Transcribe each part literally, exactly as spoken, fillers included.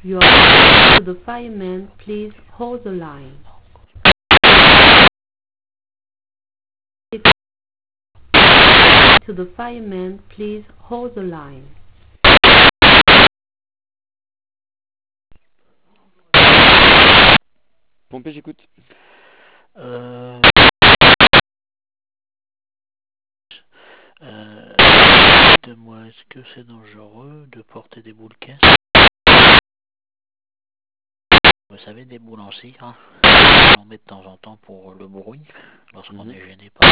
You are to the fireman, please hold the line. To the fireman, please hold the line. Pompier, j'écoute. Euh... Euh... Dites-moi, est-ce que c'est dangereux de porter des boules caisses? Vous savez, des boules en cire, hein, on met de temps en temps pour le bruit, lorsqu'on Mhm. est gêné par...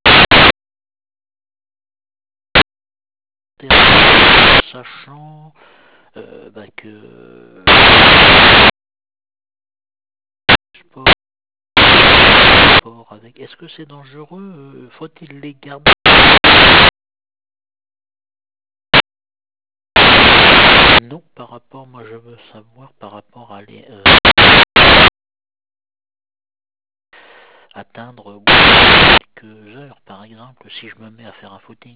Sachant euh, bah, que... Sport, sport avec... Est-ce que c'est dangereux? Faut-il les garder? Non, par rapport, moi je veux savoir par rapport à les... Euh, atteindre quelques heures, par exemple, si je me mets à faire un footing.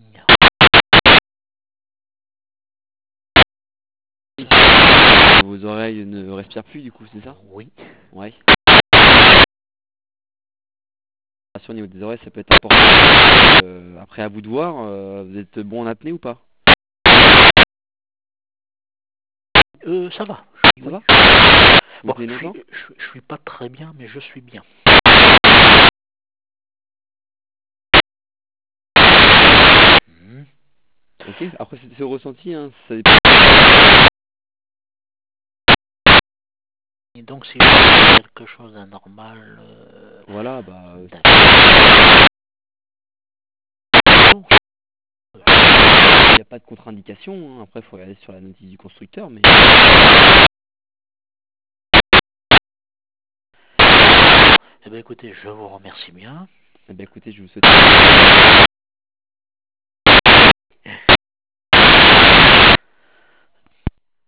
Vos oreilles ne respirent plus, du coup, c'est ça? Oui. Ouais. Au niveau des oreilles, ça peut être important. Euh, après, à vous de voir, euh, vous êtes bon en apnée ou pas? Euh, ça va. Ça Oui. va? Vous Bon, tenez je suis, longtemps? je, je suis pas très bien, mais je suis bien. Mmh. Ok, après c'est ressenti, hein, ça dépend. Et donc si je fais quelque chose d'anormal... Euh, Voilà, bah... d'accord. Il n'y a pas de contre-indication, hein. Après il faut regarder sur la notice du constructeur, mais... Eh bien écoutez, je vous remercie bien. Eh bien écoutez, je vous souhaite...